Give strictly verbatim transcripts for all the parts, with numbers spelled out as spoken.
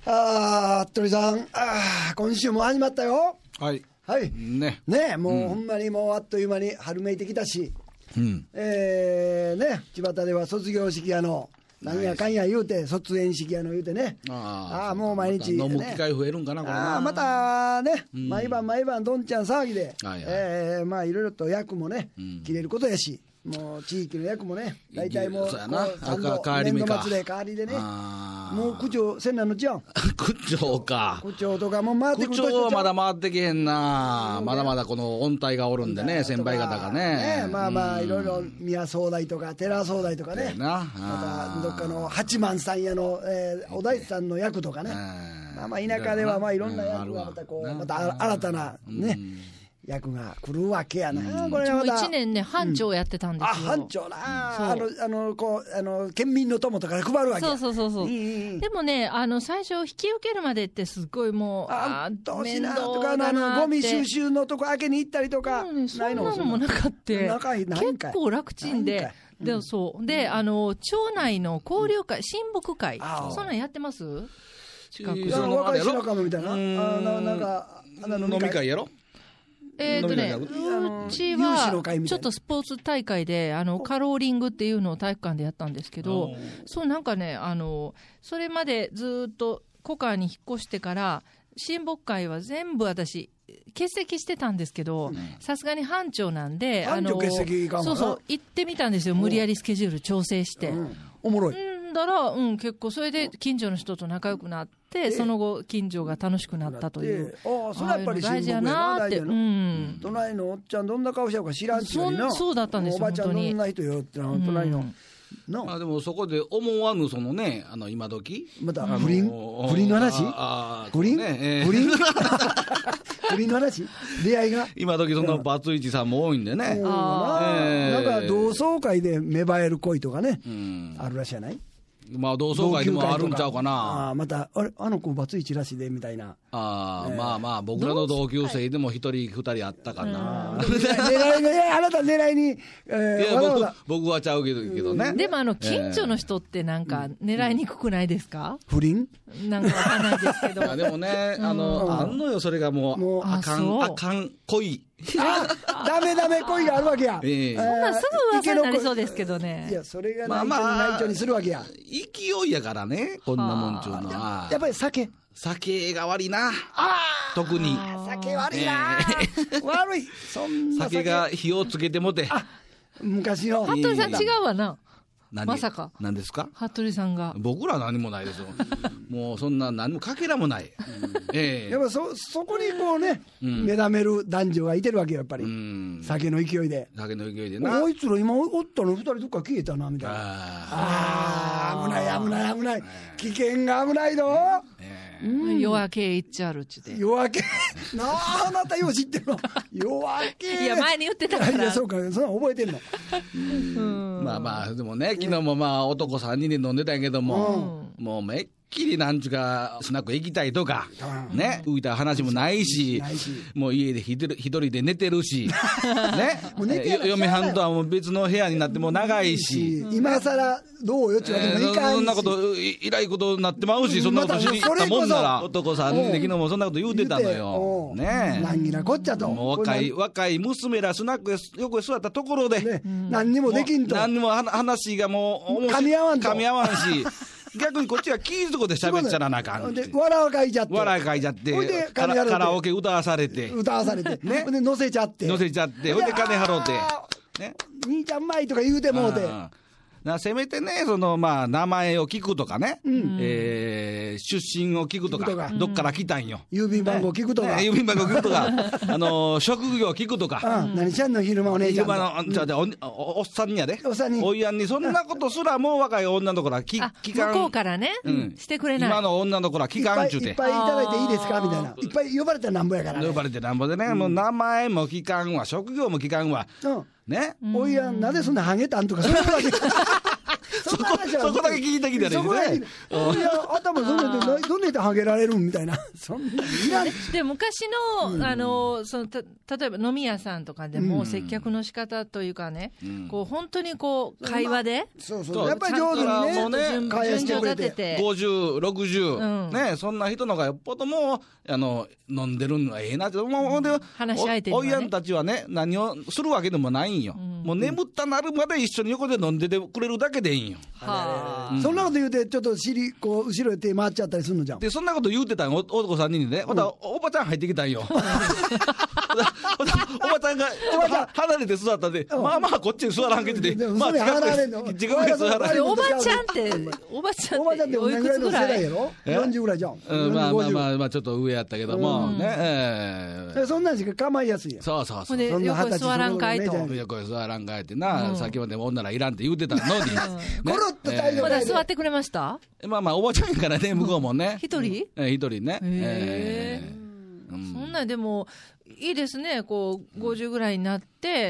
あー、服部さん、あー、今週も始まったよ。 はいはいねね、もう、 うんほんまにもうあっという間に春めいてきたし、 うんえーね、巷では卒業式やのなんやかんや言うて、卒園式やの言うてね、 ああーもう毎日、ね、 また飲む機会増えるんかなこれな。 あーまたね、 うん毎晩毎晩どんちゃん騒ぎで、 はいはいえーまあいろいろと役もね、 うん切れることやし、もう地域の役もね、大体もうそうやなこう三度あか変わり目か年度末で代わりでね、 あーもう区長せんなんのちゃうん、 区長か。 区長とかも回ってく区ると長はまだ回ってけへんな。まだまだこの音体がおるんでね、先輩方がね。 まあまあうんいろいろ宮総代とか寺総代とかね、 なまたどっかの八幡さんやの、えーお大師さんの役とかね、 うんまあまあ田舎ではまあいろんな役がまたこうまた新たなねうん役が来るわけやな。こうちもれはまたいちねんね班長やってたんですよ、 あ班長な、 そうあのあのこうあの県民の友とかで配るわけや。 そうそうそうそう、 いいいいいいでもね、あの最初引き受けるまでってすっごいもうああうっとうしいな面倒とかあのあだなってのゴミ収集のとこ開けに行ったりとか、 うんねそんなのもなかって仲いいないんかい結構楽ちんでないんかいでもそうで、あの町内の交流会、親睦会、 あそんなんやってます近くいやそのあ若いれやろ白亀みたいな、あななんかあの飲み会やろ。 えーとね、 飲み会うち有志のは会みたいなちょっとスポーツ大会であのカローリングっていうのを体育館でやったんですけど、そうなんかね、あのそれまでずっと古川に引っ越してから親睦会は全部私欠席してたんですけど、さすがに班長なんで、 班長欠席いかんわなそうそう行ってみたんですよ、無理やりスケジュール調整して。 うんおもろい。 んだら、うん、結構それで近所の人と仲良くなって、その後近所が楽しくなったという。 でああそれやっぱりああいうの大事やなーって、う親睦やな大事やん。 隣のおっちゃんどんな顔しちゃうか知らんちゅうにな。 そんそうだったんですよおばちゃん本当にどんな人よってな隣の、 うんなまあでもそこで思わぬそのね、あの今時またあの不倫不倫の話ああ不倫、 ねえー不倫不倫の話出会いが今時そのバツイチさんも多いんでね。 うんあなええなんか同窓会で芽生える恋とかね、 うんあるらしいやない。 まあ同窓会でもあるんちゃうかあな。 あまたあれあの子バツイチらしいでみたいな。 ああ、まあまあ僕らの同級生でも一人二人あったかな。 狙いが、えあなた狙いに、えいや僕ーわざわざ僕はちゃうけどけどね。 でもあの近所の人ってなんか狙いにくくないですか、 不倫なんかわかんないですけど。 いやでもね、あうんの、あんのよ、それがもう、 もうあか、 あそうんあかん、恋。 あダメダメ恋があるわけや。 ええそんなんすぐ噂になりそうですけどね。 いやそれがまあ内緒にまあ内緒にするわけや。 勢いやからね、こんなもんちゅうのはやっ。ぱり酒酒が悪いな。特に。 酒悪いな、悪いそんな酒酒が火をつけてもて。 昔の服部さん違うわな。 何まさか何ですか？ 服部さんが。 僕らは何もないですよ。もうそんな何もかけらもない。ええやっぱそそこにこうね、 うん目覚める男女がいてるわけよやっぱり、 うん。 酒の勢いで。 酒の勢いでな。 あいつら今おったの二人どっか消えたなみたいな。 あああ危ない危ない危ない危険が危ないぞ。 あ。ええ夜明けいっちゃるっちで。 夜明けなああなたよう知ってるの夜明けいや前に言ってたから。 いやそうかそんな覚えてんの。 うんまあまあ、でもね、昨日もまあ男さんにんで飲んでたんやけども、もうめっきりなんちゅうか、スナック行きたいとか、 うんね、浮いた話もないしないし、 もう家で一人一人で寝てるし、ねもう寝てやら嫁はんとはもう別の部屋になってもう長いし、 今さらどうよっちゅうわけにもいかんし、 そんなこと、いいらいことになってまうし、そんなこと知りまたたもんなら、 それ男さんにんで昨日もそんなこと言うてたの言うよ。 てね難儀なこっちゃと。 もう若い、若い娘らスナックへ横へ座ったところで、 ね、何にもできんと。 何にもは話がもう面白い噛み合わんと噛み合わんし逆にこっちは聞いたとこで喋っちゃらなあかんってで笑いかいちゃって。 笑いかいちゃってほいでカラ金払ってカラオケ歌わされて歌わされて。 ねほんで乗せちゃって。 乗せちゃってほいで金払うてあねー兄ちゃん前とか言うてもうて。 うんなせめてね、そのまあ名前を聞くとかね、えー出身を聞くとか、 聞くとかどっから来たんよ、 郵便番号聞くとか。 ね郵便番号聞くとか、あの職業聞くとか、 うん何しゃんの昼間お姉ちゃんと。 今の、じゃあじゃあおおおっさんにやで、 おっさんにおいやんに、そんなことすらもう若い女の子ら聞あ聞かん、 向こうからね、 うんしてくれない。 今の女の子ら聞かんちゅうていっぱいいっぱいいただいていいですかあーみたいな。いっぱい呼ばれたらなんぼやからね。 呼ばれてなんぼでね、もう名前も聞かんわ、職業も聞かんわ、 うん。 ね、 おいやん、なぜそんなハゲたんとか、そういうわけ。そんそこだけ聞いてきたらいいですね。 いや頭そんなでどんな人ハゲられるみたいなそんないらん。 で昔の、あのそのた例えば飲み屋さんとかでも接客の仕方というかね、こう本当にこう会話で、 そうそうやっぱり上手にね会話してくれてごじゅう、ろくじゅう、ね、そんな人のがよっぽどもうあの飲んでるのがええなって、もうで話し相手にはね、 おいやんたちはね何をするわけでもないんよ、うん、もう眠ったなるまで一緒に横で飲んでてくれるだけでいいんよ。 はあ、うん、そんなこと言うてちょっと尻こう後ろへ手回っちゃったりするのじゃん。 でそんなこと言うてたん男さんにんにね、また、うん、おばちゃん入ってきたんよおばちゃんが離れて座ったんで、うん、まあまあこっちに座らんけってて、まあ近くに近くに座らん。 おばちゃんっておばちゃんっておいくつぐらいやろ。 よんじゅうぐらいじゃん、 うん、まあまあまあまあちょっと上やったけども、うん、ね、えー、 そんなんしか構いやすいやん。 そうそうそう、 で横に座らんかいと、 横に座らんかいってな、うん、先まで女らいらんって言うてたのに、うんね、コロッと大丈夫、 まだ座ってくれました。 まあまあおばちゃんからね向こうもね一人一人ね、 へえ、うん、そんなでもいいですね、こうごじゅうぐらいになって、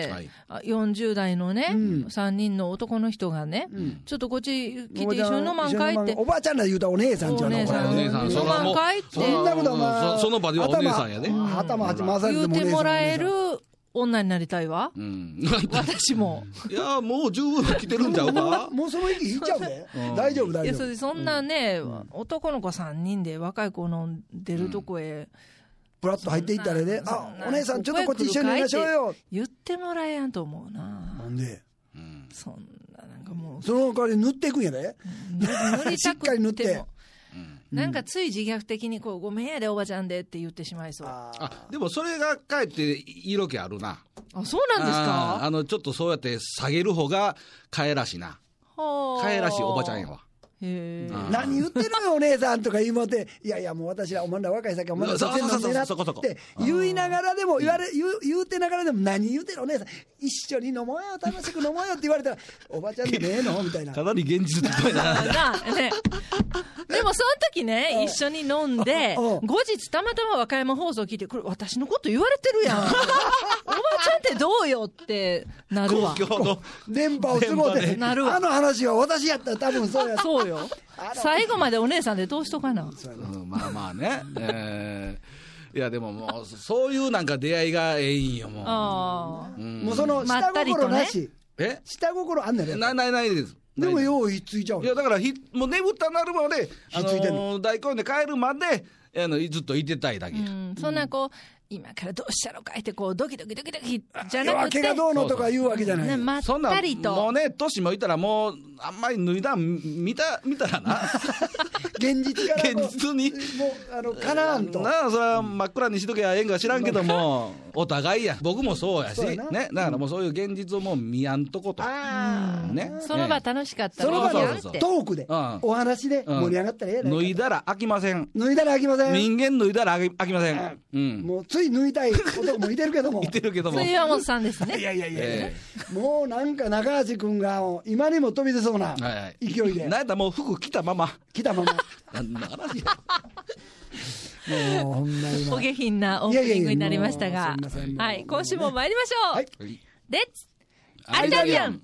うん、はい、よんじゅう代のね、うん、さんにんの男の人がね、うん、ちょっとこっち来て一緒に飲まんかいって、 おばあちゃんら言うたらお姉さんちゃうの、お姉さん、 飲まんかいって、 そんなことはまあその場ではお姉さんやね、 頭回されても言うてもらえる女になりたいわ、うん、私もいやもう十分来てるんちゃうかもうその域いっちゃうね大丈夫大丈夫。 いや そ, そんなね、うん、男の子さんにんで若い子飲んでるとこへ、うんプラッと入っていったらね、あ、お姉さんちょっとこっち一緒にいましょうよ言ってもらえやんと思うな。 なんで、 うん、そんななんかもうその代わり塗っていくんやで、塗りたくってもてなんかつい自虐的にこうごめんやでおばちゃんでって言ってしまいそう。 ああでもそれがかえって色気あるな。 あ、そうなんですか。 ああのちょっとそうやって下げる方がかえらしいな。かえらしいおばちゃんやわ。 へ何言ってるよお姉さんとか言いもって、いやいやもう私らお前ら若い先お前らそっち飲んでなって言いながらでも言われ言う言うてながらでも何言うてるお姉さん一緒に飲もうよ楽しく飲もうよって言われたらおばちゃんでねえのみたいなかなり現実っぽいなね、でもその時ね一緒に飲んで後日たまたま和歌山放送聞いてこれ私のこと言われてるやんおばちゃんってどうよってなるわ。 公共の電波をすごいでなるわ。あの話は私やったら多分そうやそうよ最後までお姉さんでどうしとかな、 うん、まあまあね、えー、いやでももうそういうなんか出会いがええんよもう。 あ、 うん、もうその下心なし、 ね、 え下心あんねんね。 ないないないです。 でもようひっついちゃう。 いやだからひもう眠ったなるまでひっついてんの、あのー、大根で帰るまであのずっといてたいだけ、うん、 そんなこう今からどうしたのかいってこうドキドキドキドキじゃなくて毛がどうのとか言うわけじゃない、ね、 まったりともうね年もいたらもうあんまり脱いだ見た見たらな現実から現実にもうあのかなーんとなあそれは真っ暗にしとけばええんか知らんけどもお互いや僕もそうやしね、だからもうそういう現実をもう見やんとこと、 あ、 ね、 その場楽しかったその場でトークで、うん、お話で盛り上がったらええ、うん、 脱いだら飽きません。 脱いだら飽きません。 人間脱いだら飽きません、うん、もうつい脱いたい男もいてるけどもいてるけどもそういう山本さんですね。 いやいやいや、えー、もうなんか中橋君が今にも飛び出そうな勢いで、はいはい、 なんだもう服着たまま着たままなんだ話やもうほんまにお下品なオープニングになりましたが、はい、今週も参りましょう、はい、レッツアリダリアン。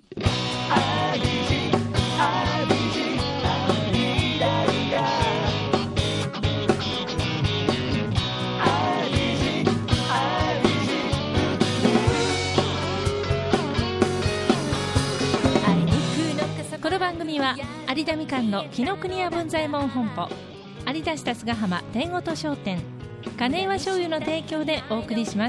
この番組は有田みかんの紀ノ国屋文左衛門本舗、有田下菅浜天音商店、金岩醤油の提供でお送りします。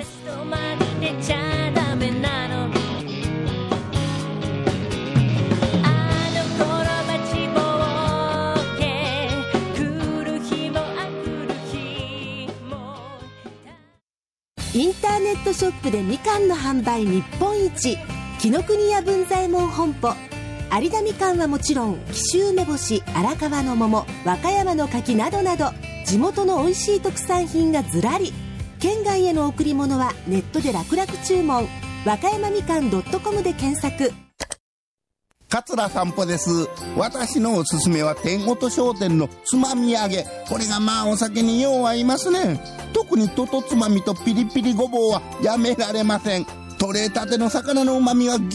インターネットショップでみかんの販売日本一、紀ノ国屋文左衛門本舗。有田みかんはもちろん紀州梅干し、荒川の桃、和歌山の柿などなど地元の美味しい特産品がずらり。県外への贈り物はネットで楽々注文、和歌山みかん .com で検索。 桂散歩です。私のおすすめは天音商店のつまみ揚げ。これがまあお酒によう合いますね。特にととつまみとピリピリごぼうはやめられません。取れたての魚のうまみがぎゅーっ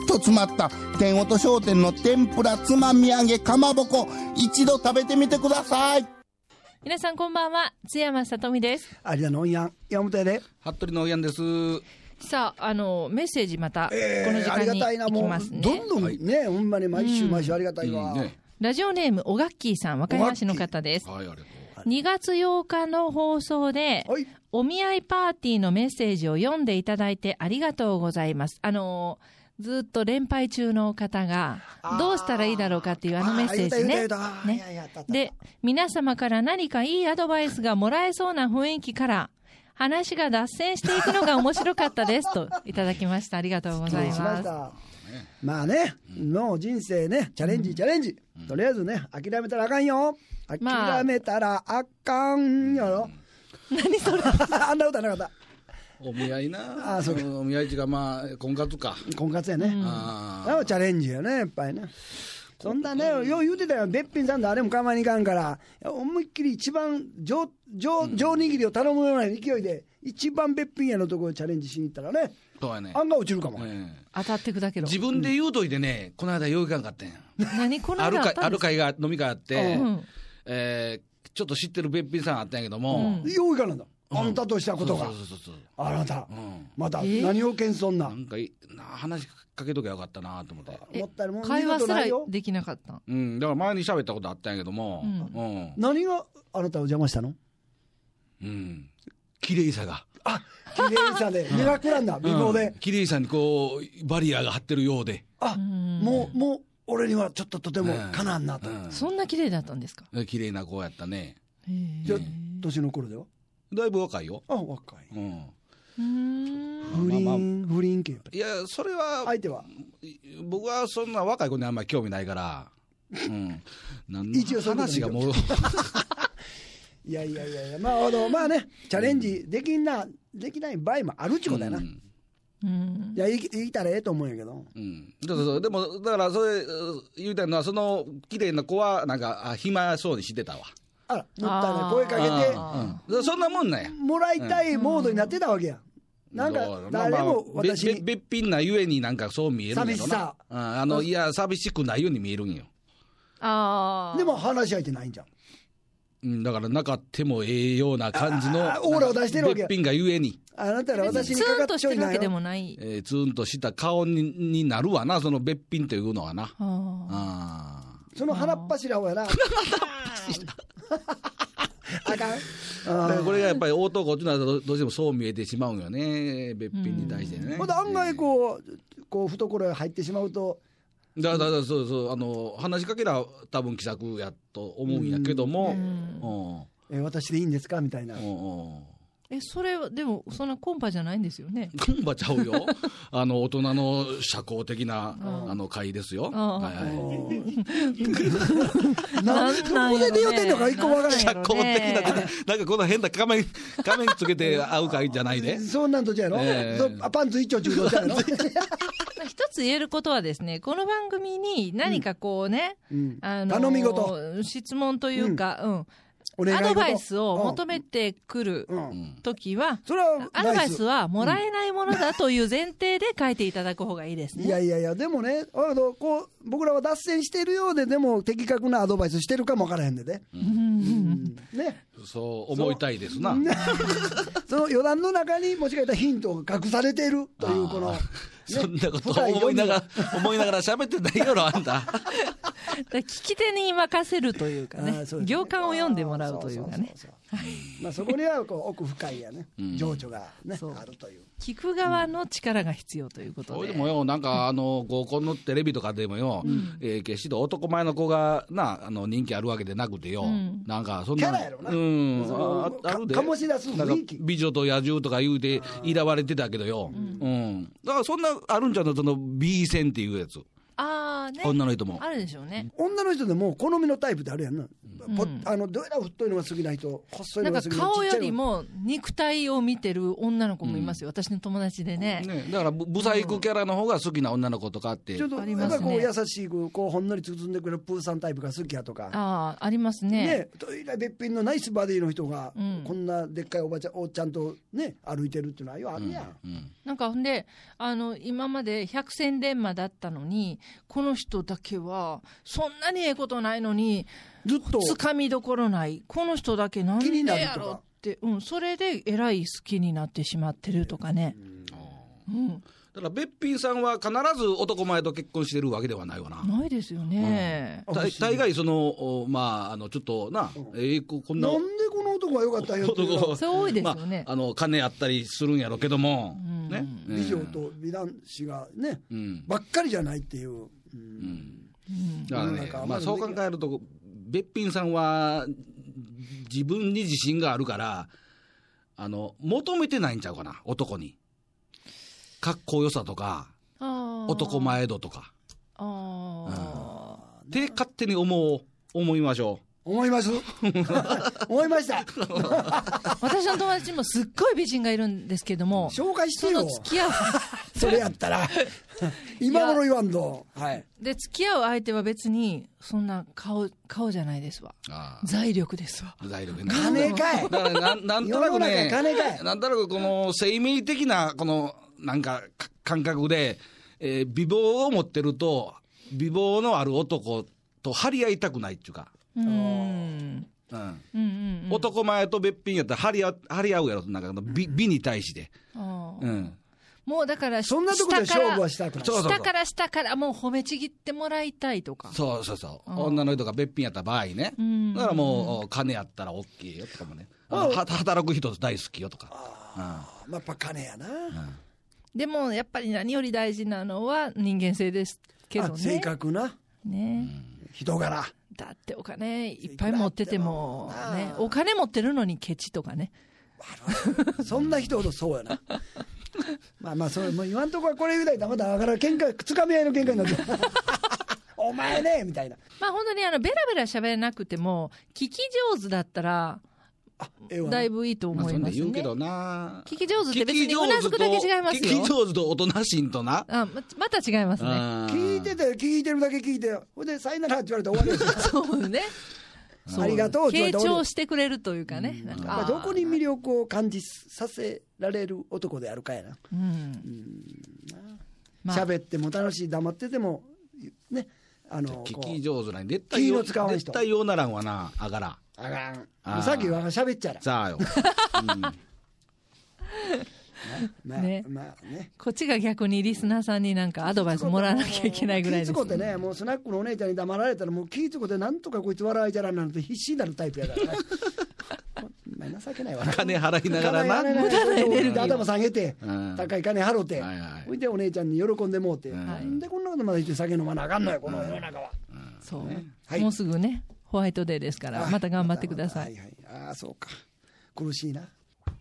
と詰まった天音商店の天ぷらつまみ揚げかまぼこ、一度食べてみてください。 皆さんこんばんは、津山さとみです。 有田のおんやん山本やで。 服部のおやんです。 さあ、あのメッセージまた、 えー、 この時間に行きますね。 どんどんね、はい、ほんまに毎週毎週ありがたいわ、 うんね、 ラジオネームおがっきーさん、和歌山市の方です。 はい、ありがとう。 にがつようかの放送で、はい、お見合いパーティーのメッセージを読んでいただいてありがとうございます。あのずっと連敗中の方がどうしたらいいだろうかっていうあのメッセージね。ねで、皆様から何かいいアドバイスがもらえそうな雰囲気から話が脱線していくのが面白かったですといただきました。ありがとうございます。 まあね、もう人生ね、チャレンジチャレンジ、うん、とりあえずね、諦めたらあかんよ。諦めたらあかんやろ、 まあ、何それあんな歌なかった。 お見合いな。 あ、そうか。 お見合いっていうか、まあ婚活か。 婚活やね。うん、ああチャレンジやね、やっぱりね。そんなね、よう言うてたよ、べっぴんさんとあれも構いにいかんから、思いっきり一番上上上握りを頼むような勢いで、一番べっぴんやのところにチャレンジしに行ったらね。 そうやね。 案が落ちるかも。えー、当たってくだけど。 自分で言うといてね、うん、この間よういかんかったんや。 何この間あったんですか。 ある会が飲み会あって、 うん、 えー、ちょっと知ってるべっぴんさんあったんやけども、 うん、よういかなんだ。あんたとしたことが、 そうそうそうそう、 あなた、うん、また何を謙遜な、 なんか話しかけときゃよかったなと思って。 え会話すらできなかった。 うん、だから前に喋ったことあったんやけども、うんうん、 何があなたを邪魔したの？ うん、綺麗さが。 あ、綺麗さでミラクルなんだ、美貌で、 うん、綺麗さにこうバリアが張ってるようで、 あ、もうもう俺にはちょっととてもかなんなと、うんうん、そんな綺麗だったんですか？ 綺麗な子やったね。 じゃあ年の頃ではだいぶ若いよ。 あ、若い。 うん。 不倫、不倫系。 いや、それは、 相手は僕はそんな若い子にあんまり興味ないから、うん。なんの話がもう。 いやいやいやいや、まあ、あの、まあね、チャレンジできんな、できない場合もあるっちゅうことやな。うんうん、いや、言いたらええと思うんやけど。 うん。そうそうそう。でも、だから、それ、言うたのは、その、綺麗な子は、なんか、あ、暇そうにしてたわ。 あら、もったいない、声かけて、 うん、そんなもんなんや。 もらいたいモードになってたわけや。うん、なんか、誰も私に、 まあ、べっぴんなゆえになんかそう見えるんやろな。 寂しさ。 うん、あの、いや、寂しくないように見えるんよ。 ああ。 でも話し相手ないんじゃん。 うん、だからなかってもええような感じのオーラを出してるわけ。 べっぴんがゆえに。 あなたら私にかかっちゃいないよ。 ツーンとしてるわけでもない。 えー、ツーンとした顔に、になるわな、そのべっぴんというのはな。ああ。その鼻っ柱をやな。あかん。 あこれがやっぱり男っていうのはどうしてもそう見えてしまうんよね、べっぴんに対してね。 まだ案外こう、こう懐へ入ってしまうと。 だから、そうそう、あの、話しかけら多分気さくやと思うんやけども、 うんうん、え、私でいいんですかみたいな。うんうん、え、それは、でも、そんなコンパじゃないんですよね。 コンパちゃうよ。あの、大人の社交的な、あの、会ですよ。はいはい。 なんで、どこで出ようてんのか一個わからない。 社交的な、なんかこの変な仮面、仮面つけて会う会じゃないで。 そんなんとじゃやろ、えー、パンツ一丁中途じゃやろ一つ言えることはですね、この番組に何かこうね、 うん、あのー、頼み事、 質問というか、うん、うん、アドバイスを求めてくるときは、うん、アドバイスはもらえないものだという前提で書いていただく方がいいですね。 いやいやいや、でもね、あのこう僕らは脱線しているようで、でも的確なアドバイスしてるかもわからへんでね。うんうんね、そう思いたいですな。 その余談の中にもしかしたらヒントが隠されているというこの。 ね、そんなことを思いながら、思いながら喋ってないやろ、あんた。 聞き手に任せるというかね、行間を読んでもらうというかね。 まあそこにはこう奥深いやね、情緒がね、あるという。 聞く側の力が必要ということで。 でもよ、なんかあの合コンのテレビとかでもよ、決して男前の子がな、あの人気あるわけでなくてよ、なんかそんな、 キャラやろな。 うん、あるで。 醸し出す雰囲気。 美女と野獣とか言うて、いらわれてたけどよ。うん。だからそんな、あるんじゃない、その B 線っていうやつ。 ああー、ね、 女の人もあるでしょうね。 女の人でも好みのタイプってあるやんな、 うんぽあのどうやら太いのが好きな人、細いのが好きな人、 なんか顔よりちっちゃいのも肉体を見てる女の子もいますよ、私の友達でね。 ね、だからぶブサイクキャラの方が好きな女の子とかって、 ちょっとありますねやっぱりこう優しくこうほんのり包んでくれるプーさんタイプが好きやとか、 ああ、ありますね。 ね、といらべっぴんのナイスバディの人が、 うんこんなでっかいおばちゃんおっちゃんとね歩いてるっていうのはようあるやん、 うんなんかほんであの今まで百戦錬磨だったのに、この人だけはそんなにええことないのにずっとつかみどころない、この人だけなんで気になるとかやろって、うん、それでえらい好きになってしまってるとかね、うん、 だからべっぴんさんは必ず男前と結婚してるわけではないわな。 ないですよね、 うんた大概そのおまああのちょっとな、えーここんななんでこの男が良かったんよっていうのは男そう多いですよね、 まあ、あの金あったりするんやろうけども、 うんね、 美女と美男子がね、 うんばっかりじゃないっていう、うんうんうんだからね世の中、 まあ、そう考えるとべっぴんさんは自分に自信があるからあの求めてないんちゃうかな、男にかっこよさとかあー男前度とかあー、 って勝手に思う思いましょ思います思いました私の友達にもすっごい美人がいるんですけども、 紹介してそよの付き合うそれやったら今頃言わんと、はい、 で付き合う相手は別にそんな顔顔じゃないですわ、 う。ああ財力ですわ。 財力ね金かいだからなんなんとなく世のね中金かいなんとなくこの生命的なこのなんかか感覚で、えー美貌を持ってると美貌のある男と張り合いたくないっていうか、 うんうんうんうんうん、 男前とべっぴんやったら張り合張り合うやろ、なんか美美に対して、 あーうん、 もうだからそんなとこで下から勝負はしたくないそうそうそう下から下からもう褒めちぎってもらいたいとか、 そうそうそう、 あー女の人がべっぴんやった場合ね、 うんだからもう金やったら OK よとかもね、あのは働く人大好きよとか、 まあ、やっぱ金やな、 でもやっぱり何より大事なのは人間性ですけどね。 あ性格な、 ね、 人柄、 だってお金いっぱい持ってても、ねいくらあって、もお金持ってるのにケチとかね。 そんな人ほどそうやなまあまあそれもう言わんとこはこれ言うたらまただから喧嘩つかみ合いの喧嘩になってお前ねみたいな、 まあ本当にあのベラベラ喋れなくても聞き上手だったらあええわなだいぶいいとまあそん思いますね。 で言うけどな、 聞き上手って別にうなずくだけ違いますよ。 聞き上手とおとなしいんとな、 あままた違いますね。 聞いてて聞いてるだけ聞いてほんでさよならって言われたら終わりですよそうね。 ありがとうって言われ傾たら終わり聴してくれるというかね。なんかまあどこに魅力を感じさせられる男であるかやな、 うんまあ喋っても楽しい黙っててもねあの聞こうき上手ない絶対気よの使わん人絶対ようならんわな、あがらあかんあーさっきは喋っちゃらさあよ、 まあねまあねこっちが逆にリスナーさんになんかアドバイスもらわなきゃいけないぐらいです気ぃつこってねもうスナックのお姉ちゃんに黙られたらもう気ぃつこってなんとかこいつ笑いじゃらんなんて必死になるタイプやからねお前情けないわな金払いながらな、 無駄なエネルギー頭下げてうん高い金払ってはいはいほいでお姉ちゃんに喜んでもうてんなんでこんなことまで言って酒飲まなあかんのよこの世の中はそう、 はいもうすぐねホワイトデーですからまた頑張ってください。 はいはいああそうか苦しいな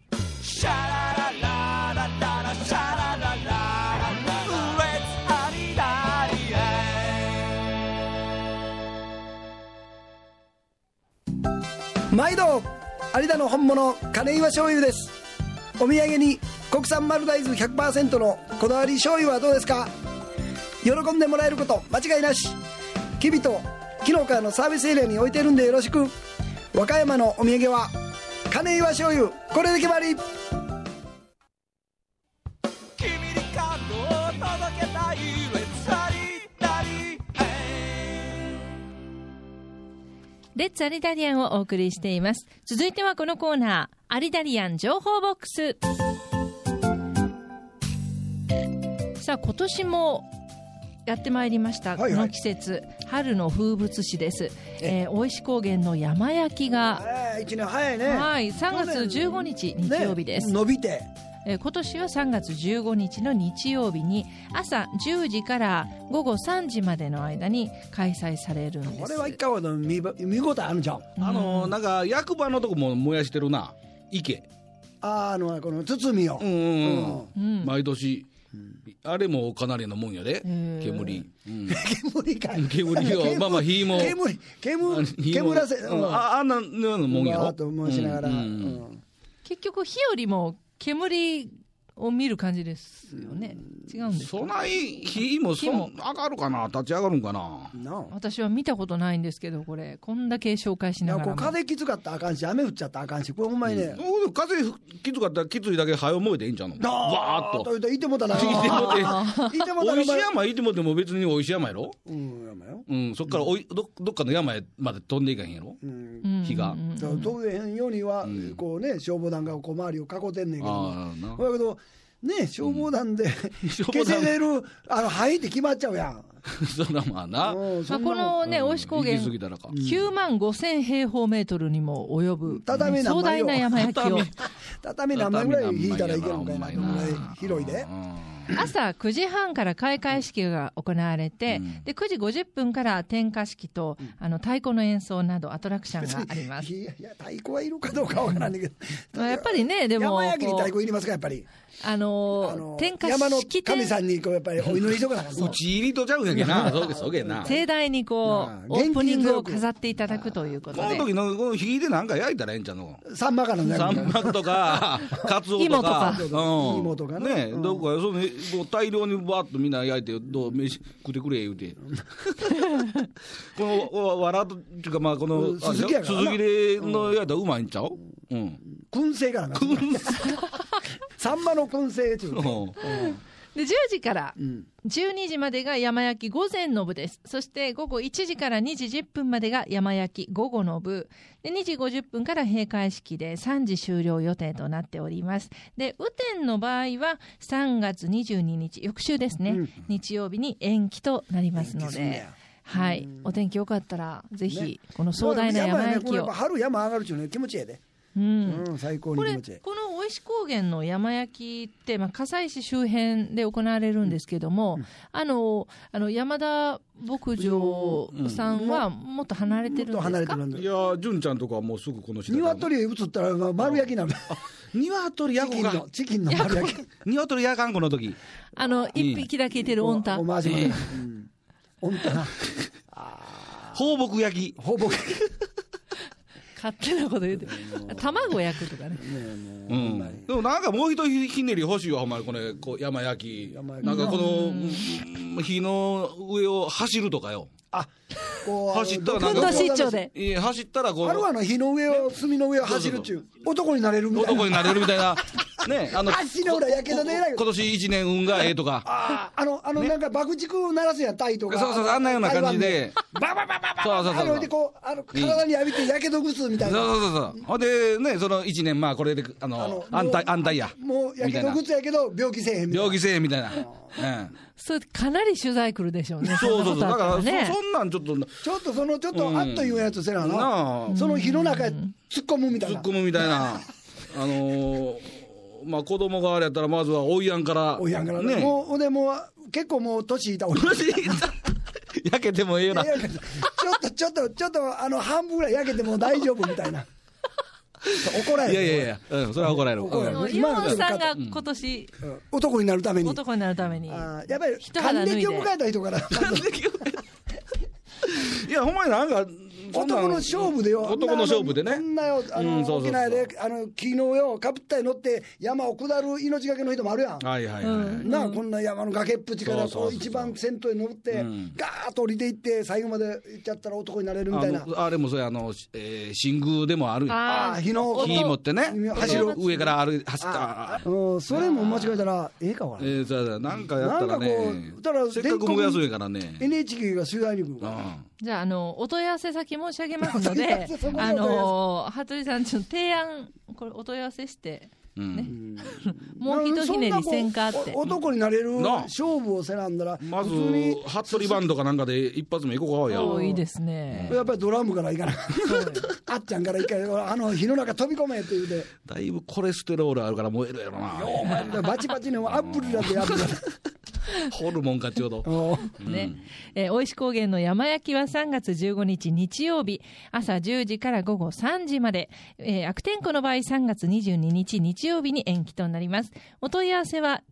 毎度有田の本物金岩醤油です。お土産に国産丸大豆 ひゃくパーセント のこだわり醤油はどうですか。喜んでもらえること間違いなし。きびと昨日からのサービスエリアに置いてるんでよろしく。和歌山のお土産は金岩醤油、これで決まり。 レッツアリダリアンをお送りしています。続いてはこのコーナー、アリダリアン情報ボックス。さあ今年もやってまいりました、 はいはいこの季節春の風物詩です。えー、大石高原の山焼きが、 あ一年早いね。 はいさんがつじゅうごにち日曜日です、 ね、伸びてえー今年はさんがつじゅうごにちの日曜日に朝じゅうじからごごさんじまでの間に開催されるんです。 これは一回ほど見見事あるじゃん。 あのなんか役場のとこも燃やしてるな池、 ああのこの包みを、 うんうんうん、 うん毎年あれもかなりのもんやで、煙。うん、 煙かい。 煙を、まあまあ火も。 煙、煙、煙らせ、 うん、ああんなようなもんやろ。 わーっと回しながら。うんうん、 結局火よりも煙を見る感じですよね。違うんですか。 そない火もそん上がるかな、立ち上がるんかな。 私は見たことないんですけど、これこんだけ紹介しながらも。 風きつかったらあかんし、雨降っちゃったらあかんし、これほんまにね。 うん、風きつかったらきついだけ早燃えていいんちゃうの。わーっと。 いてもたな。いてもて。おいし山いてもても別においし山やろ。うん、山よ。うん、そっからおいどどっかの山へまで飛んでいかへんやろ。うん、火が。 飛べへんようにはこうね、消防団がこう周りを囲ってんねんけど。だけど。ね、消防団で、うん、消せれるあの範囲って決まっちゃうやん。 そらまあな。 まあ、このね、大石高原、きゅうまんごせん平方メートルにも及ぶ壮大な山焼きを。 畳何枚ぐらい引いたらいけるのかいな、広いで。 朝くじはんから開会式が行われて、うん、でくじごじゅっぷんから点火式と、うん、あの太鼓の演奏などアトラクションがあります。 いやいや太鼓はいるかどうかわからんねんけど、 まあ、やっぱりね、でも山焼きに太鼓いりますか、やっぱり。 あのー、あのー、点火式山の神さんにこうやっぱりお祈りしとかな打ち入りとちゃうんやけな。そうそうけな。 盛大にこうオープニングを飾っていただくということで、 この時のこの火でなんか焼いたらええんちゃうの。 サンマかのね。 サンマとかカツオとか芋とかね。 ね、どこかそのもう大量にバーッとみんな焼いてどう飯食ってくれ言うて。このわらとっていうかまあこのすすきやからな。 すすきでの焼いたらうまいんちゃう？うん。 燻製からな。サンマの燻製っていうの。 でじゅうじからじゅうにじまでが山焼き午前の部です。そして午後いちじからにじじゅっぷんまでが山焼き午後の部で、にじごじゅっぷんから閉会式でさんじ終了予定となっております。で雨天の場合はさんがつにじゅうににち翌週ですね、うん、日曜日に延期となりますので、はい、お天気よかったらぜひこの壮大な山焼きを、 ね、春山上がるっちゅうの気持ちええで。うんうん、最高に気持ちいい。 これこの大石高原の山焼きって、まあ、笠井市周辺で行われるんですけども、うん、あのあの山田牧場さんはもっと離れてるんですか？もっと離れてるんで。 いや純ちゃんとかはもうすぐこの下鶏移ったら丸焼きなの。 鶏焼こうか。 チキンの丸焼き。 鶏焼かんこの時。 あの一匹だけいてる温太。 お回しまで。温太な。 放牧焼き。 放牧焼き。 勝手なこと言うて、卵焼くとかね。 うん、でもなんかもう一ひねり欲しいわ、ほんまにこれこう山焼き。なんかこの火の上を走るとかよ。あ、 こう走ったらなんか出張で。 いや走ったらこう。 あるわの火の上を炭の上を走るっちゅう。男になれるみたいな。 男になれるみたいな。ね、あの足の裏やけどで今年一年運がええとか。 ああのあのなんか爆竹鳴らすやんタイとか。 そうそうあんなような感じで。 バババババ。そうそうそう。でこうあの体に浴びてやけどぐすみたいな。 そうそうそう。ほんでねその一年まあこれであの安泰安泰や。 もうやけどぐすやけど病気せえへんみたいな。 病気せえへんみたいな。 それかなり取材来るでしょうね。 そうそうそう。だからそんなんちょっとちょっとそのちょっとあっというやつせなな。その火の中へ突っ込むみたいな。 突っ込むみたいな。あのまあ子供があれやったらまずはおいやんからおいやんからね。もうでも結構もう年いたお年いた。焼けてもええな。ちょっとちょっとちょっとあの半分ぐらい焼けても大丈夫みたいな。怒られる。 いやいやいや、うん、それは怒られる。 岩本さんが今年、 うん、男になるために。 男になるために。 あやっぱり還暦を迎えた人から。 いやほんまになんか。 男の勝負でよ。 男の勝負でね。 こんなよ、あの、沖縄で、あの、昨日よ、かぶったり乗って山を下る命がけの人もあるやん。 はいはいはい。 なあ、こんな山の崖っぷちから、こう、一番先頭に乗って、ガーッと降りていって、最後まで行っちゃったら男になれるみたいな。 あれもそうや、あの、えー、新宮でもあるやん。 ああ、日の。 火持ってね。走る。上から歩い、走った。 うん、それも間違えたら、ええかわ。 ええ、そうだ、なんかやったらね。だから、せっかく燃やすんやからね。 エヌエイチケー が取材に行く。 じゃあ、あの、お問い合わせ先申し上げますので、あのー、羽鳥さんちょっと提案これお問い合わせしてね、うん、もうひとひねりせんかって男になれる勝負をせなんだらまず服部バンドかなんかで一発目行こうかよ。 いいですね。 やっぱりドラムからいかないあっちゃんから一回あの火の中飛び込めって言うてだいぶコレステロールあるから燃えるやろな。 バチバチのアップルだってやってホルモンかちょうど、 ねえー、大石高原の山焼きはさんがつじゅうごにち日曜日朝じゅうじからごごさんじまで、えー、悪天候の場合さんがつにじゅうににち日曜日に延期となります。お問い合わせは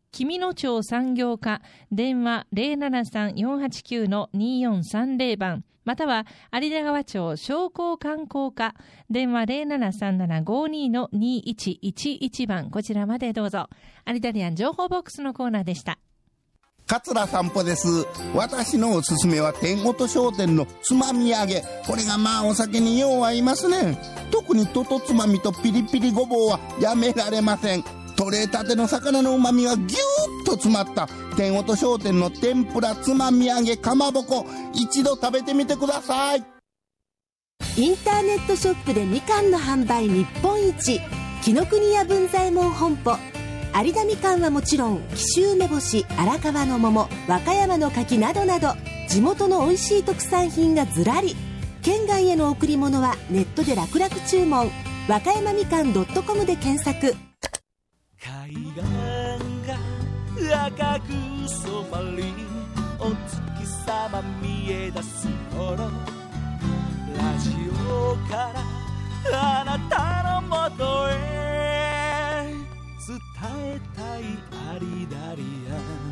君野町産業課電話 ゼロななさん よんはちきゅう によんさんゼロ 番、または有田川町商工観光課電話 ゼロななさんななごに にいちいちいち 番、こちらまでどうぞ。有田リアン情報ボックスのコーナーでした。 桂散歩です。私のおすすめは天音商店のつまみ揚げ。これがまあお酒によう合いますね。特にととつまみとピリピリごぼうはやめられません。取れたての魚の旨味がぎゅーっと詰まった天音商店の天ぷらつまみ揚げかまぼこ、一度食べてみてください。 インターネットショップでみかんの販売日本一、紀ノ国屋文左衛門本舗。有田みかんはもちろん、紀州梅干し、荒川の桃、和歌山の柿などなど、地元の美味しい特産品がずらり。県外への贈り物はネットで楽々注文。和歌山みかん .com で検索。 海岸が赤く染まり、お月様見え出す頃、ラジオからあなたのもとへ伝えたいアリダリアン。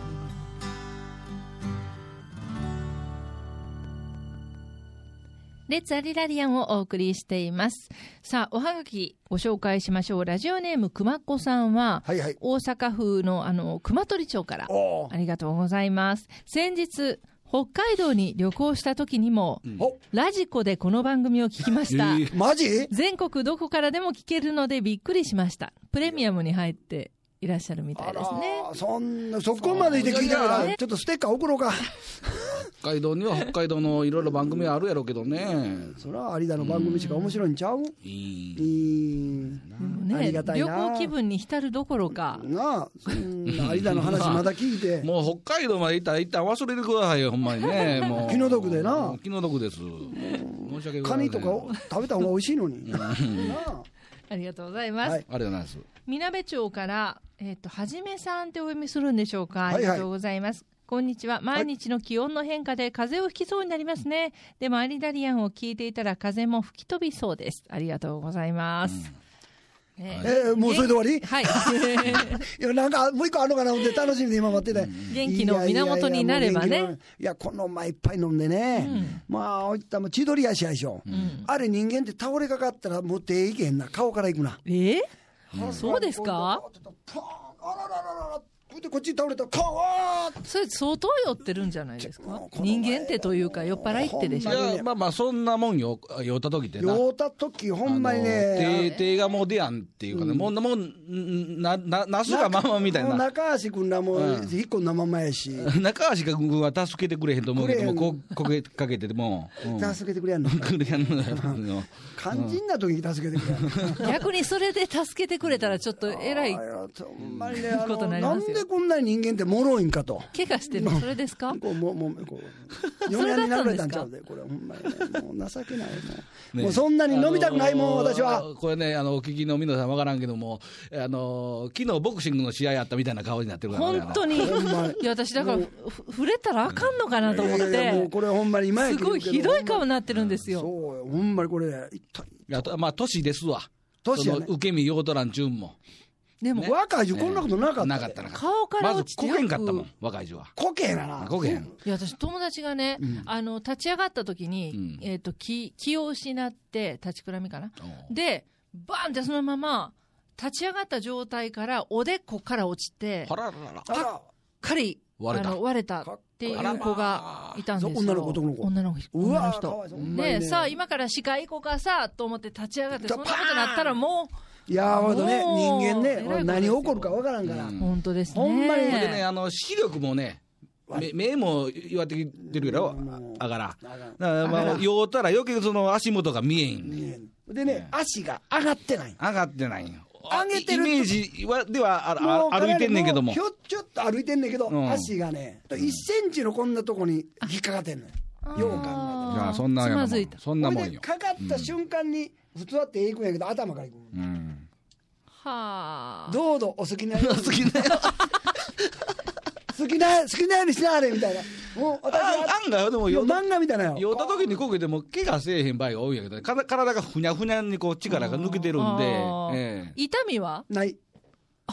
レッツアリラリアンをお送りしています。さあ、おはがきご紹介しましょう。ラジオネームくまっこさんは、はいはい、大阪府のあの熊取町からありがとうございます。先日北海道に旅行した時にも、うん、ラジコでこの番組を聞きました、 えー、マジ？ 全国どこからでも聞けるのでびっくりしました。プレミアムに入っていらっしゃるみたいですね。 そんなそこまでいて聞いたから、ちょっとステッカー送ろうか。 北海道には北海道のいろいろ番組はあるやろうけどね。 それは有田の番組しか面白いんちゃう？いい、いいね、ありがたいな。旅行気分に浸るどころかなあ、 そんな有田の話まだ聞いてもう北海道まで行ったら一旦忘れてくださいよ、ほんまにね。もう気の毒でな。 気の毒です。申し訳ございません。 カニとか食べた方が美味しいのに。なあ、ありがとうございます。はい、 ありがとうございます。 みなべ町から、えーと、はじめさんってお読みするんでしょうか。ありがとうございます。はいはい、こんにちは。毎日の気温の変化で風邪をひきそうになりますね。でもアリダリアンを聞いていたら風邪も吹き飛びそうです。ありがとうございます。 うん、えーえー、もうそれで終わり？ はい。 いや、なんかもう一個あるのかなって楽しみで今待ってて、うん、 元気の源になればね。いやいやいや、 いやこの前いっぱい飲んでね、うん、まあおいったも千鳥足やでしょ、うん、あれ人間って倒れかかったらもう手いけへんな、顔からいくな。 えーうん、そうですか？ あらららら、こっち倒れたらカワーッ。 それ相当酔ってるんじゃないですか。人間ってというか酔っ払いってでしょ。 いや、まあまあそんなもんよ、酔った時ってな。 酔った時ほんまにね、 手手がもう出やんっていうかね、うん、もうもうなななすがままみたいな。 中橋君らも引っこんだままやし、 うん、中橋君は助けてくれへんと思うけども、ここけかけてても、 うん、助けてくれやんの。 くれやんのよ。 肝心な時に助けてくれ。 逆にそれで助けてくれたらちょっと偉いことになりますよ。 なんでこんなに人間って脆いんかと。 怪我してるのそれですか？ こうもうもうこう嫁に殴られたんちゃうで、これほんまにね、もう情けないもう、ね、もうそんなに飲みたくないもん、私は。 これね、あのお聞きの皆さんわからんけども、あの昨日ボクシングの試合あったみたいな顔になってるからね。 本当に。いや私だから触れたらあかんのかなと思って。いやいやもうこれほんまに今やすごいひどい顔になってるんですよ。 そうほんまにこれ一体。 いやまあ年ですわ。 年やね。 受け身ヨートランチュンも。 でも、ね、若い女こんなことなかった、ね、 なかったな。 顔から落ちてまずこけんかったもん、若い女は。 こけへんな。 こけへん。 いや私友達がね、うん、あの立ち上がった時に、うん、えっ、ー、と気気を失って立ちくらみかな。でバーンってそのまま立ち上がった状態からおでこから落ちて、 パラララパッカリ割れたあの割れたっていう子がいたんですよ。 女の子男の子。 女の子。女の人。で、ね、さあ今から司会行こうかさと思って立ち上がってそんなことなったらもう。 いやーほどね、人間ね、何起こるかわからんから、 うん、本当ですね。 ほんまにでね、あの視力もね、目, 目も弱ってきてるやろ、あがら。だからまあ酔ったら余計その足元が見えん。見えん。でね、足が上がってない。 上がってないよ。 上げてるイメージはではああ歩いてんねんけども。 ひょっちょっと歩いてんねんけど、うん、足がね、いっセンチのこんなとこに引っかかってんのよ。よう考えたら。 いやそんなもん。そんなもんよ。 かかった瞬間に普通は手いくんやけど頭からいく。うん。 はあ、 どうぞお好きなように好きなよ好きな好きなようにしなはれみたいな。もう私は案外でも漫画みたいなよ。 酔った時にこけても怪我せえへん場合が多いんやけど、ね、体がふにゃふにゃにこう力が抜けてるんで、 ええ、痛みはない。 あ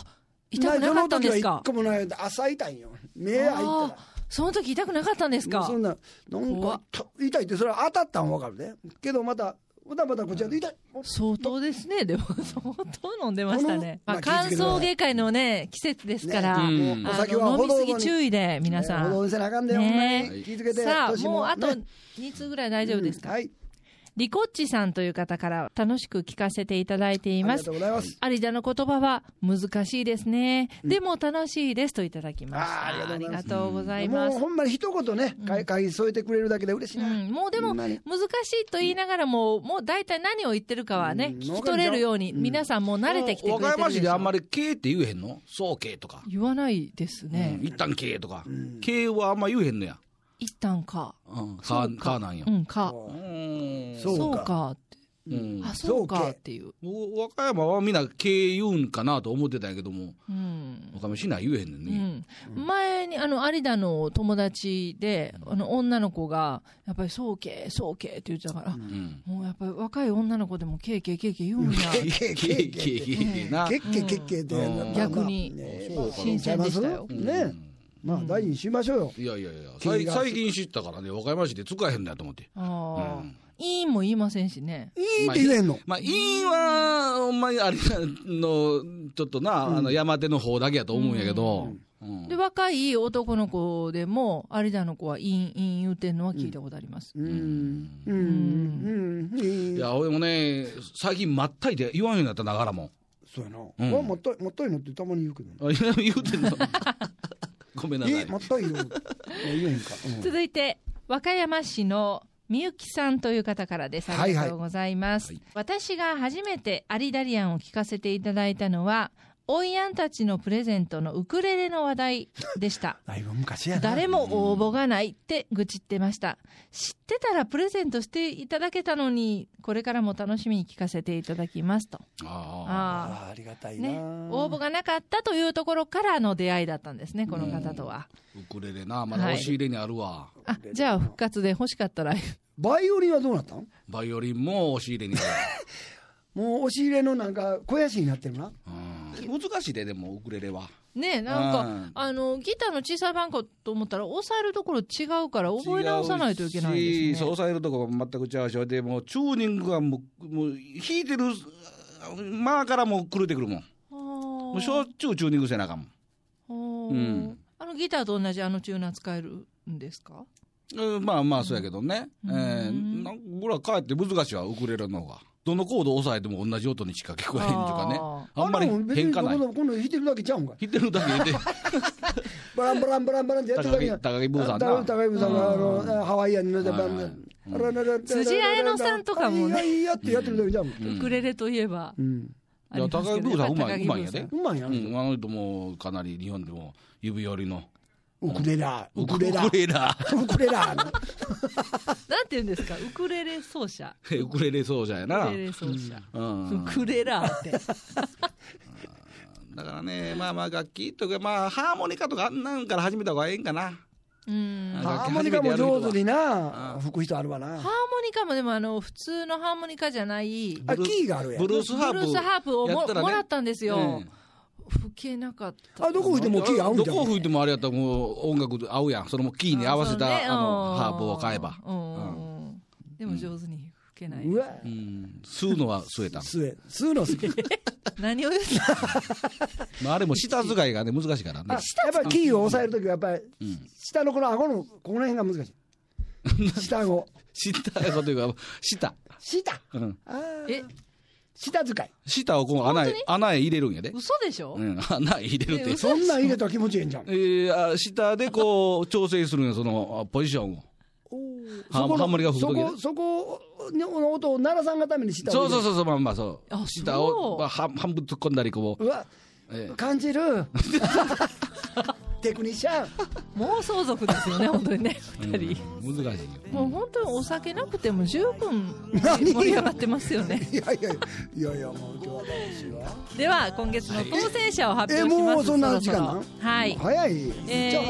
痛くなかったんですか？ その時は一個もない。朝痛いんよ。目開いたら。 その時痛くなかったんですか？ そんな、なんか痛いって、それは当たったん分かるで。けどまた、またまたこっちらで痛い。 相当ですね、でも、相当飲んでましたね。まあ、乾燥外科のね、季節ですから、 ね、お酒は飲みすぎ注意で、皆さん。 ほどにせなあかんで、ほんまに気づけて。 さあ、もうあとにつぐらい大丈夫ですか？はい。リコッチさんという方から楽しく聞かせていただいています。 ありがとうございます。 有田の言葉は難しいですね。でも楽しいですといただきました。ありがとうございます。 もうほんまに一言ね、会議添えてくれるだけで嬉しいな。 もうでも難しいと言いながらも、もう大体何を言ってるかはね、聞き取れるように、皆さんもう慣れてきてくれてるでしょ。 和歌山市であんまり経って言えへんの？そう経とか。 言わないですね。 一旦経とか。経はあんま言えへんのや。 一旦か。 うん、か、かなんや。 うん、か。 そうかって。うん、あ、そうかっていう。 和歌山はみんな経言うんかなと思ってたんやけども、うん、和歌山市内言えへんねんね。 うん、前に、あの、有田の友達で、あの、女の子が、やっぱりそうけ、そうけって言ってたから、うん、もうやっぱり若い女の子でもけいけいけいけ言うんや。 けいけいけいけな。けっけけっけって、 逆に、新鮮でしたよ。 ね。まあ大事にしましょうよ。 いやいやいや、最近知ったからね、和歌山市で使えへんのやと思って。 ああ。いいんも言いませんしね。 いいって言えんの？ まあ、いいんは、ほんまにあれの、ちょっとな、あの、山手の方だけやと思うんやけど。 で、若い男の子でも、有田の子は、いいん、いいん言うてんのは聞いたことあります。うん。 うん。いや、俺もね、最近まったいで言わんようになったながらも。 そうやな。うん。もったい、もったいのってたまに言うけどね。 言うてんの。ごめんなさい。 え、もったいよ。言えへんか。 続いて、和歌山市のみゆきさんという方からです。ありがとうございます。はいはい、私が初めてアリダリアンを聞かせていただいたのは、おいやんたちのプレゼントのウクレレの話題でした。 だいぶ昔やな。 誰も応募がないって愚痴ってました。知ってたらプレゼントしていただけたのに、これからも楽しみに聞かせていただきますと。 ああ、ありがたいな、ね。 応募がなかったというところからの出会いだったんですね、この方とは。 ウクレレな、まだ押し入れにあるわ。 はい、あ、じゃあ復活で欲しかったら。 バイオリンはどうなったの？ バイオリンも押し入れにある。 もう押し入れのなんか肥やしになってるな。 難しいで、でもウクレレはねえ、なんか、うん、あのギターの小さい番号と思ったら押さえるところ違うから覚え直さないといけないですね。 そう、押さえるところ全く違うし、でもうチューニングがもう、もう弾いてるまあからもう狂ってくるもん。もうしょっちゅうチューニングせなあかんもん。 うん、あのギターと同じあのチューナー使えるんですか？ うん、まあまあそうやけどね、うん、えー、なんこれはかえって難しいわ、ウクレレの方が。どのコードを押さえても同じ音にしか聞こえへんとかね。あんまり変化ない。 今度弾いてるだけちゃうんか。 弾いてるだけで。 バランバランバランバランってやってるだけや。 高木ブーさんな。 高木ブーさんがあのハワイアンに乗せてバンで。 辻彩乃さんとかもね。 いやってやってるだけじゃん。 ウクレレといえば。 いや、高木ブーさんうまい、うまいんやで。 うまいやん。 あの人もかなり日本でも指折りの。 ウクレラ、ウクレラ、 ウクレラ、 ウクレラ。 なんて言うんですか、ウクレレ奏者。 ウクレレ奏者やな。 ウクレレ奏者。ウクレラって。 だからね、まあまあ楽器とか、まあハーモニカとかあんなんから始めた方がええんかな。 うん。ハーモニカも上手にな、吹く人あるわな。 ハーモニカもでもあの普通のハーモニカじゃない。 あ、キーがあるやん。 ブルースハープ。 ブルースハープをもらったんですよ。吹けなかった。 あ、どこ吹いてもキー合うんじゃん。 どこ吹いてもあれやったらもう音楽合うやん。そのキーに合わせたあのハープを買えば。 でも上手に吹けない。 うわ。 吸うのは吸えた。 吸え。吸うの吸え。 何を言ってまああれも下使いがね難しいからね。 やっぱりキーを押さえるときはやっぱり下のこの顎のこの辺が難しい。下顎。 下顎というか下。 下。え。下使い。 下をこう穴へ、穴へ入れるんやで。 嘘でしょ？ うん、穴へ入れるって。 そんなん入れたら気持ちいいんじゃん。 えー、下でこう、調整するんや、その、ポジションを。ハーモニカ吹くとき。 そこの音を鳴らさんがために下を。 そうそうそうそう、まあまあそう。下を、まあ、半分突っ込んだり、こう。 うわ、感じる。テクニシャン妄想族ですよね、本当にね、二人。 難しいよ。 もう本当にお酒なくても十分盛り上がってますよね。 いやいやいやいや、もう今日は楽しいわ。 では今月の当選者を発表します。 え、もうそんな時間なの？ はい。 早い。めっちゃ早い。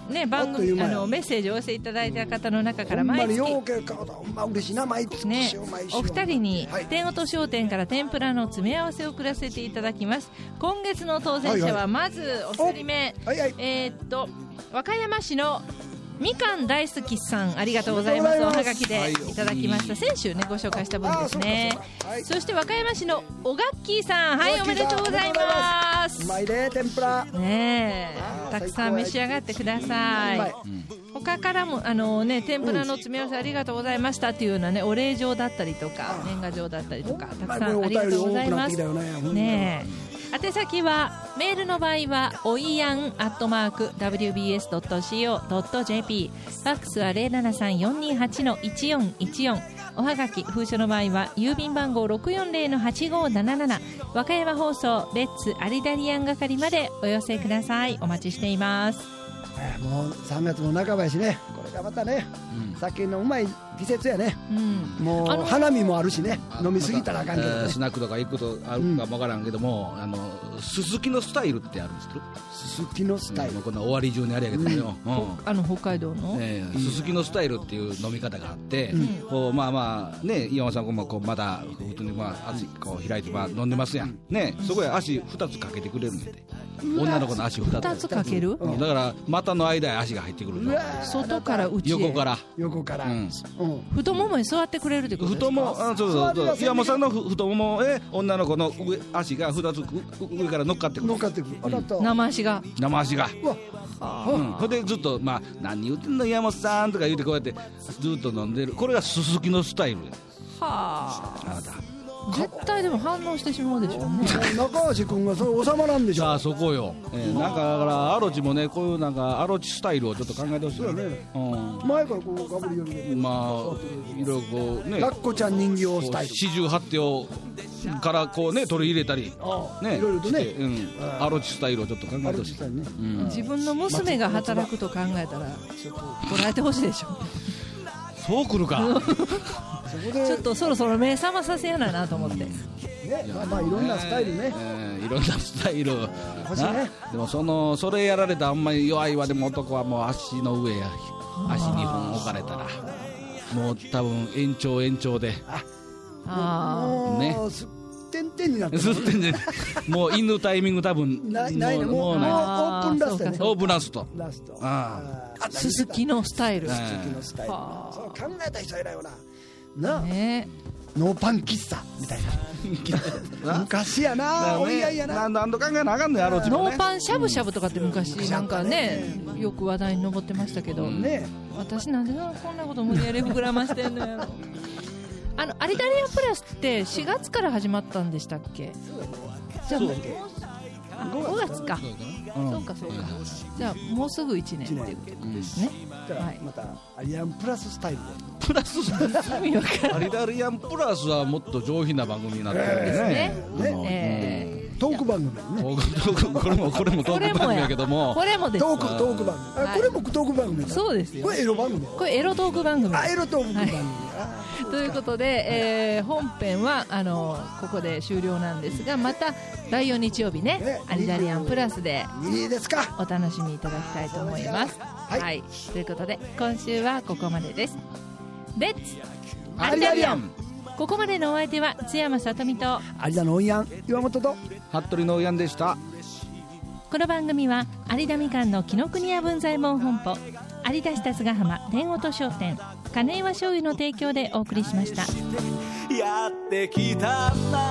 ね、番組あのメッセージをお寄せいただいた方の中から毎月、 ほんまにようけかほんま嬉しいな、毎月ね、 毎週お二人にはい天音商店から天ぷらの詰め合わせを送らせていただきます。今月の当選者はまずお一人目、 はいはい、 えーっと和歌山市のみかん大好きさん、ありがとうございます。おはがきでいただきました。先週ねご紹介した分ですね。 ああそうかそうかはいそして和歌山市のおがっきーさん、はい、おめでとうございますうまいで天ぷらねえ、 ああたくさん召し上がってください。 うまい他からもあの、ね、天ぷらの詰め合わせありがとうございましたっていうような、ね、お礼状だったりとか年賀状だったりとかたくさんありがとうございます。ねえ、宛先はメールの場合はおいやんアットマーク ダブリュービーエスドットシーオードットジェーピー、 ファックスは ゼロななさんよんにはちのいちよんいちよん、おはがき封書の場合は郵便番号 ろくよんゼロのはちごーなななな、和歌山放送レッツアリダリアン係までお寄せください。お待ちしています。 えーもうさんがつも半ばやしね、これがまたね、 うん酒のうまい季節やね、 うん、 もうあの花見もあるしね、飲みすぎたらあかんけどねえースナックとか行くとあるかもわからんけども、あのすすきのスタイルってあるんですけど、 すすきのスタイル、 もうこんな終わり中にあれやけどよ、うんあの北海道の、 えーすすきのスタイルっていう飲み方があって、 んこうまあまあね、岩間さんもこうまだ普通にまあ足こう開いてまあ飲んでますやんね、そこへ足ふたつかけてくれるんで、女の子の足ふたつふたつかける、 うんだから股の間へ足が入ってくるうわー外から内へ横から横から、 うんうん太ももに座ってくれるってことですか。 太もも、あそうそうそう座りはせんね岩間さんのふ太ももへ女の子の上足がふたつ上から乗っかってくる乗っかってくる、あなた、 生足が生足が。 うわうん、ほんでずっと、まあ、何言ってんの、岩本さんとか言うて、こうやってずっと飲んでる、これがすすきのスタイル、 はあなた。 あ、絶対でも反応してしまうでしょうね。 中橋君がそれ収まらんでしょさあ、そこよ、えーなんかだから、アロチもね、こういうなんか、アロチスタイルをちょっと考えてほしいよね、う前からこうかぶりよるけん、まあ、いろいろこうね、 どラッコちゃん人形スタイル、 四十八手をからこうね、取り入れたり、 ああね、 いろいろとねしてうん、アロチスタイルをちょっと考えあてほしい。 るスタイルね、 うん自分の娘が働くと考えたらちょっと捉えてほしいでしょ。 そうくるか、 そこでちょっとそろそろ目覚まさせやななと思って。 ね、まあまあいろんなスタイルね、 えーいろんなスタイル欲しいねなでもそのそれやられたらあんまり弱いわ。でも男はもう足の上や足にほん置かれたらもう多分延長延長であもう、 ねすってんてんになってずっとねもう犬タイミング多分ないないね、もうもうオもうないープンラストやね、 オープンラストラスト、 ああすすきのスタイル。 はい鈴木のスタイル、 はあそう考えた人偉いよな、なあ、 ねノーパン喫茶みたいな、 な昔やな、おいやいやな、 何度考えなあかんねんアロチもねノーパンしゃぶしゃぶとかって昔なんかねよく話題に上ってましたけど、 ね、 私なんでこんなこと無理やり膨らましてんのやろ。あのアリダリアンプラスってしがつから始まったんでしたっけ。じゃあもうあごがつか、 うんそうかそうか、じゃあもうすぐいちねんっていうことですね。 じゃあはいまたアリアンプラススタイルプラス意味わからんアリダリアンプラスはもっと上品な番組になってるんでねで、 うんえね、トーク番組ね、 トークトークこれもこれもトーク番組やけどもこれもです。 トークトーク番組、あはいこれもトーク番組だ、 そうですよこ。れエロ番組や、 これエロトーク番組。 あエロトーク番組、 はいあということで、えー本編はあのここで終了なんですが、まただいよん日曜日ねねアリダリアンプラスでいいですか、 お楽しみいただきたいと思います。 はいはい、ということで今週はここまでです。レッツアリダリアンここまでのお相手は津山さとみと、 有田のおんやん岩本と服部のやんでした。 この番組は有田みかんの紀ノ国屋文左衛門本舗、有田下菅浜天音商店、金岩醤油の提供でお送りしました。 やってきた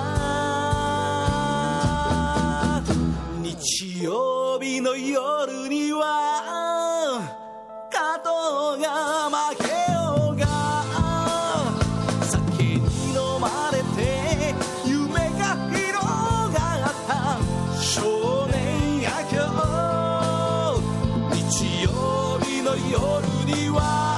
な。日曜日の夜には加藤が負けようが酒に飲まれて夢が広がった少年野球。日曜日の夜には